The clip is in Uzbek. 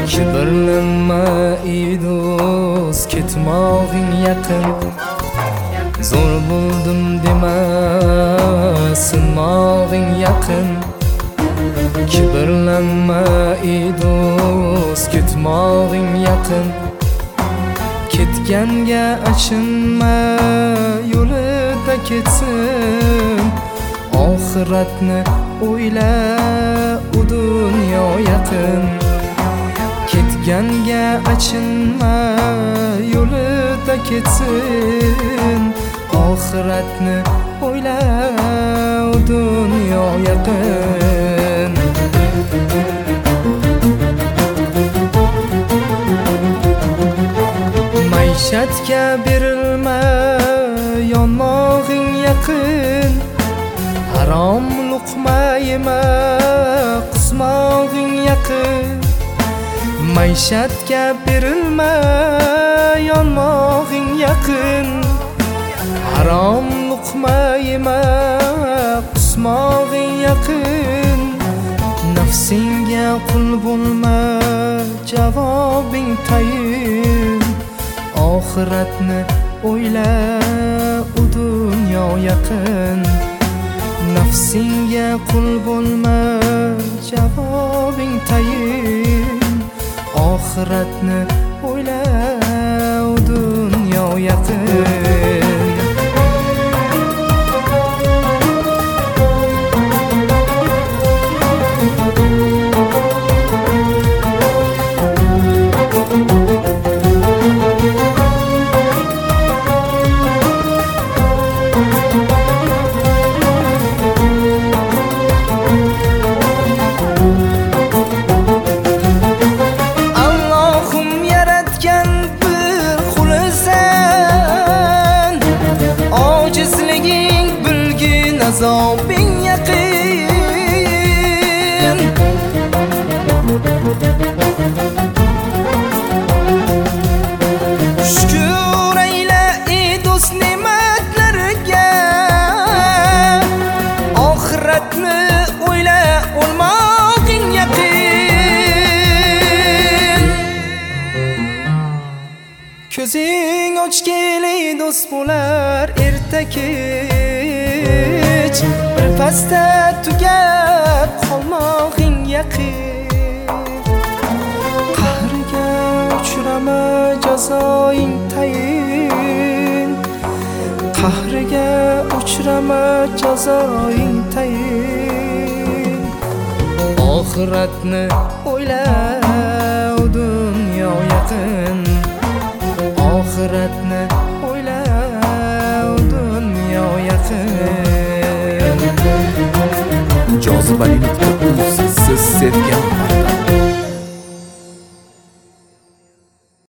Kibrlanma ey do'st, ketmog'ing yaqin. Zo'r bo'ldim dema, sinmog'ing yaqin. Kibrlanma ey do'st, ketmog'ing yaqin. Ketganga achinma, yo'lida ketsin. Oxiratni o'yla, u dunyo yaqin. Ketganga achinma, yo'lida ketsin. Oxiratni o'yla, u dunyo yaqin. Maishatga berilma, yonmog'ing yaqin. Harom luqma yema, qusmog'ing yaqin. Maishatga berilma, yonmog'ing yaqin. Harom luqma yema, qusmog'ing yaqin. Nafsinga qul bo'lma, javobing tayin. Oxiratni o'yla, u dunyo yaqin. Nafsinga qul bo'lma, javobing tayin. Oxiratni o'yla, u dunyo yaqin. Azobing yaqin. Shukr ayla ey do'st ne'matlariga. Oxiratni o'yla, o'lmog'ing yaqin. Ko'zing ochgili do'st bo'lar erta kech. Bir pasda tugab qolmog'ing yaqin. Qahriga uchrama, jazoing tayin. Qahriga uchrama, jazoing tayin. Oxiratni o'yla, u dunyo yaqin. Oxiratni o'yla, u dunyo yaqin. Jozibali.uz siz sevgan